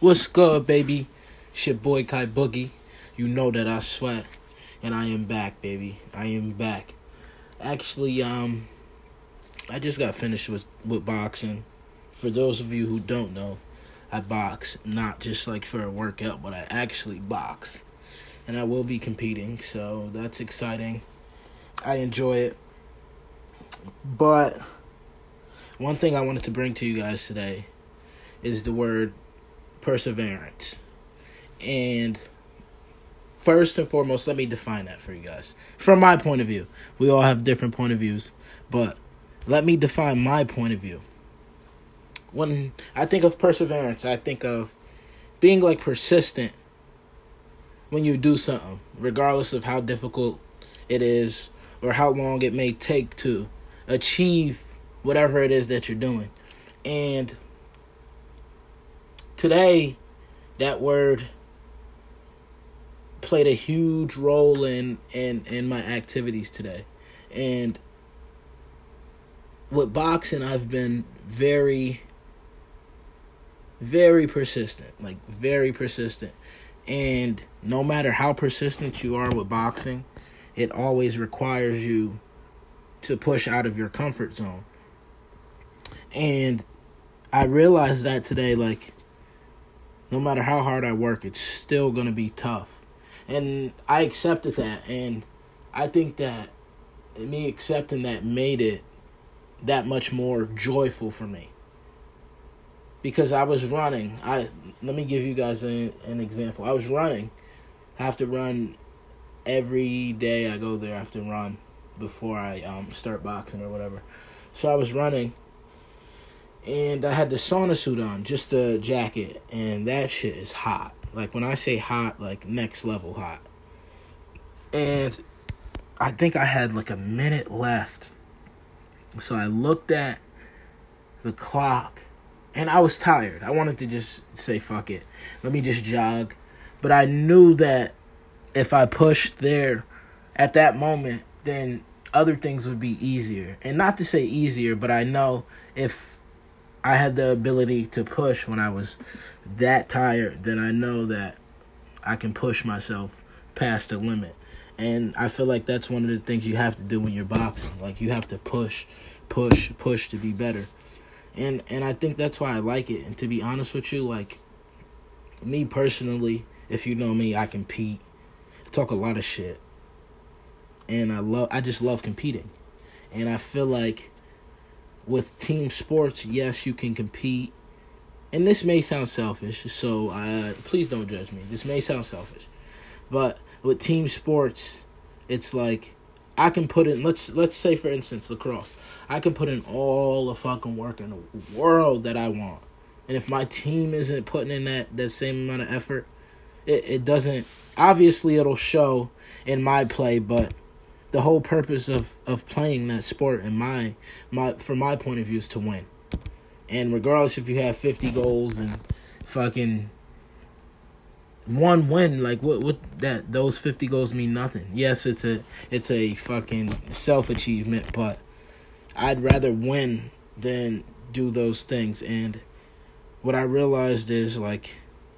What's good, baby? It's your boy Kai Boogie. You know that I sweat, and I am back, baby. I am back. Actually, I just got finished with boxing. For those of you who don't know, I box, not just like for a workout, but I actually box. And I will be competing, so that's exciting. I enjoy it. But one thing I wanted to bring to you guys today is the word perseverance. And first and foremost, let me define that for you guys. From my point of view. We all have different point of views, but let me define my point of view. When I think of perseverance, I think of being like persistent when you do something, regardless of how difficult it is or how long it may take to achieve whatever it is that you're doing. And today, that word played a huge role in my activities today. And with boxing, I've been very, very persistent. Like, very persistent. And no matter how persistent you are with boxing, it always requires you to push out of your comfort zone. And I realized that today, like, no matter how hard I work, it's still going to be tough. And I accepted that. And I think that me accepting that made it that much more joyful for me. Because I was running. Let me give you guys an example. I was running. I have to run every day I go there. I have to run before I start boxing or whatever. So I was running. And I had the sauna suit on, just the jacket, and that shit is hot. Like, when I say hot, like, next level hot. And I think I had, like, a minute left. So I looked at the clock, and I was tired. I wanted to just say, fuck it. Let me just jog. But I knew that if I pushed there at that moment, then other things would be easier. And not to say easier, but I know if I had the ability to push when I was that tired, then I know that I can push myself past the limit. And I feel like that's one of the things you have to do when you're boxing. Like, you have to push to be better. And I think that's why I like it. And to be honest with you, like, me personally, if you know me, I compete. I talk a lot of shit. And I just love competing. And I feel like with team sports, yes, you can compete. And this may sound selfish, so please don't judge me. This may sound selfish. But with team sports, it's like I can put in, let's say, for instance, lacrosse. I can put in all the fucking work in the world that I want. And if my team isn't putting in that same amount of effort, it doesn't, obviously it'll show in my play, but the whole purpose of playing that sport in from my point of view is to win. And regardless if you have 50 goals and fucking one win, like what that those 50 goals mean nothing. Yes, it's a fucking self-achievement, but I'd rather win than do those things. And what I realized is, like,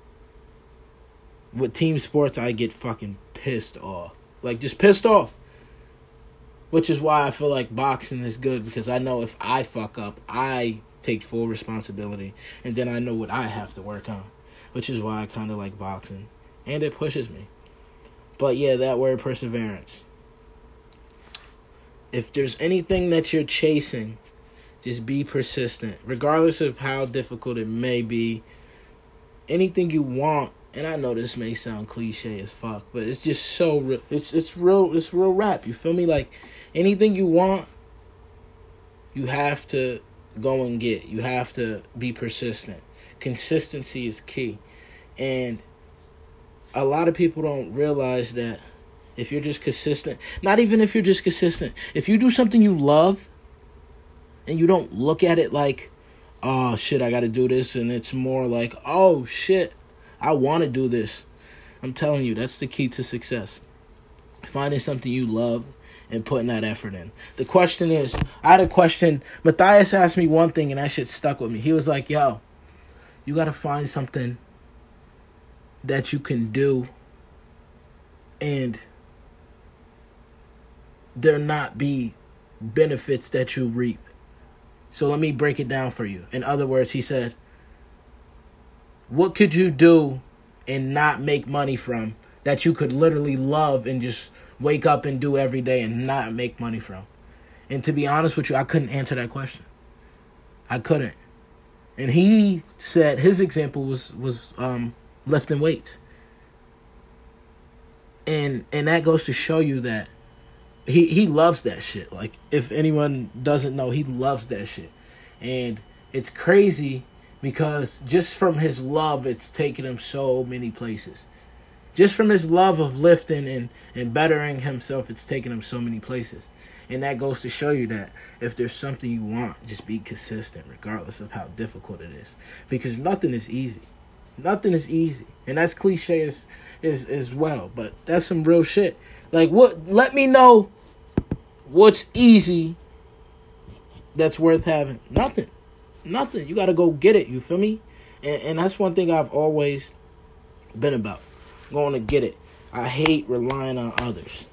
with team sports, I get fucking pissed off. Like, just pissed off. Which is why I feel like boxing is good, because I know if I fuck up, I take full responsibility, and then I know what I have to work on, which is why I kind of like boxing, and it pushes me. But yeah, that word perseverance. If there's anything that you're chasing, just be persistent, regardless of how difficult it may be. Anything you want, and I know this may sound cliche as fuck, but it's just so real. It's real rap. You feel me? Like, anything you want, you have to go and get. You have to be persistent. Consistency is key. And a lot of people don't realize that if you're just consistent, not even if you're just consistent, if you do something you love and you don't look at it like, oh shit, I gotta do this, and it's more like, oh shit, I want to do this. I'm telling you, that's the key to success. Finding something you love and putting that effort in. The question is, I had a question. Matthias asked me one thing, and that shit stuck with me. He was like, yo, you got to find something that you can do and there not be benefits that you reap. So let me break it down for you. In other words, he said, what could you do and not make money from that you could literally love and just wake up and do every day and not make money from? And to be honest with you, I couldn't answer that question. I couldn't. And he said his example was lifting weights. And that goes to show you that he loves that shit. Like, if anyone doesn't know, he loves that shit. And it's crazy because just from his love, it's taken him so many places. Just from his love of lifting and bettering himself, it's taken him so many places. And that goes to show you that if there's something you want, just be consistent regardless of how difficult it is. Because nothing is easy. Nothing is easy. And that's cliche as well. But that's some real shit. Like, what? Let me know what's easy that's worth having. Nothing. You got to go get it. You feel me? And that's one thing I've always been about. Going to get it. I hate relying on others.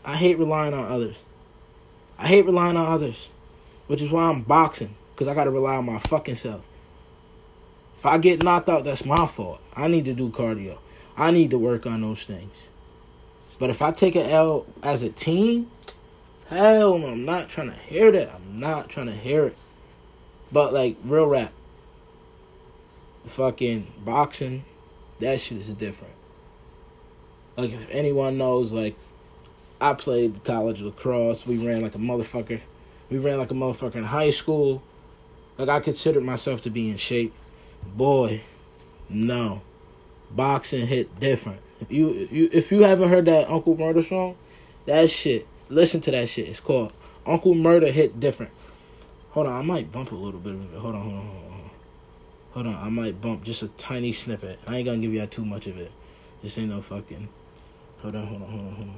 Which is why I'm boxing. Because I got to rely on my fucking self. If I get knocked out, that's my fault. I need to do cardio. I need to work on those things. But if I take an L as a team, hell no, I'm not trying to hear that. I'm not trying to hear it. But, like, real rap. Fucking boxing, that shit is different. Like, if anyone knows, like, I played college lacrosse. We ran like a motherfucker. In high school. Like, I considered myself to be in shape. Boy, no. Boxing hit different. If you haven't heard that Uncle Murder song, that shit, listen to that shit. It's called Uncle Murder Hit Different. Hold on, I might bump a little bit of it. Hold on, I might bump just a tiny snippet. I ain't gonna give you too much of it. This ain't no fucking... Hold on.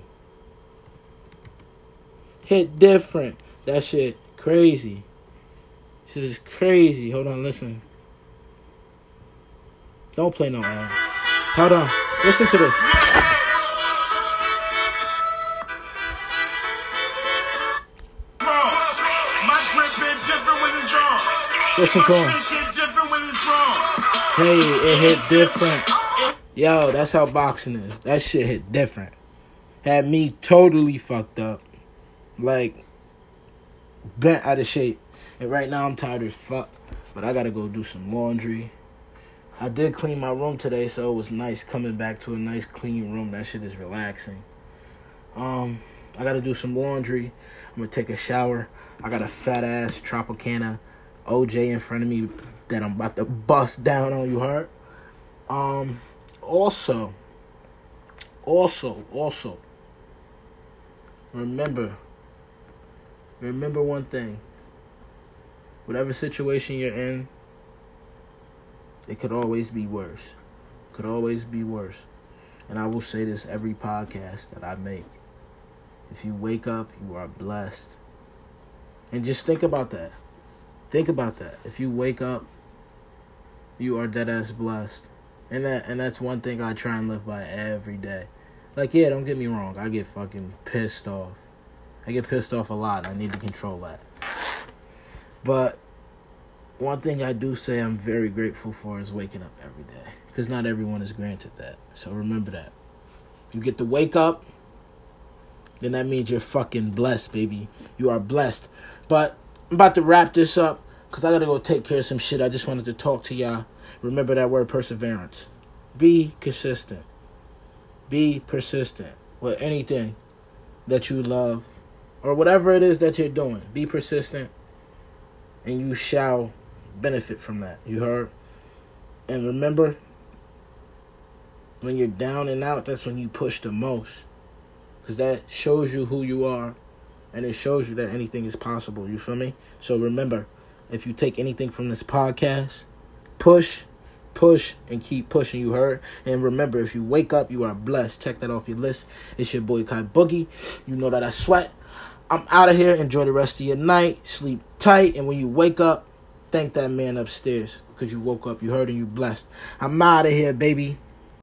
Hit different. That shit crazy. Shit is crazy. Hold on, listen. Don't play no ad. Hold on. Listen to this. Listen to him. Hey, it hit different. Yo, that's how boxing is. That shit hit different. Had me totally fucked up. Like, bent out of shape. And right now I'm tired as fuck. But I gotta go do some laundry. I did clean my room today, so it was nice coming back to a nice clean room. That shit is relaxing. I gotta do some laundry. I'm gonna take a shower. I got a fat ass Tropicana OJ in front of me that I'm about to bust down on, you heard? Also, remember one thing. Whatever situation you're in, it could always be worse. And I will say this every podcast that I make. If you wake up, you are blessed. And just think about that. If you wake up, you are dead ass blessed. And that's one thing I try and live by every day. Like, yeah, don't get me wrong. I get fucking pissed off. I get pissed off a lot. I need to control that. But one thing I do say I'm very grateful for is waking up every day. Because not everyone is granted that. So remember that. You get to wake up, then that means you're fucking blessed, baby. You are blessed. But I'm about to wrap this up because I got to go take care of some shit. I just wanted to talk to y'all. Remember that word, perseverance. Be consistent. Be persistent with anything that you love or whatever it is that you're doing. Be persistent and you shall benefit from that. You heard? And remember, when you're down and out, that's when you push the most. Because that shows you who you are. And it shows you that anything is possible. You feel me? So remember, if you take anything from this podcast, push, and keep pushing. You heard? And remember, if you wake up, you are blessed. Check that off your list. It's your boy Kai Boogie. You know that I sweat. I'm out of here. Enjoy the rest of your night. Sleep tight. And when you wake up, thank that man upstairs. Because you woke up, you heard, and you blessed. I'm out of here, baby.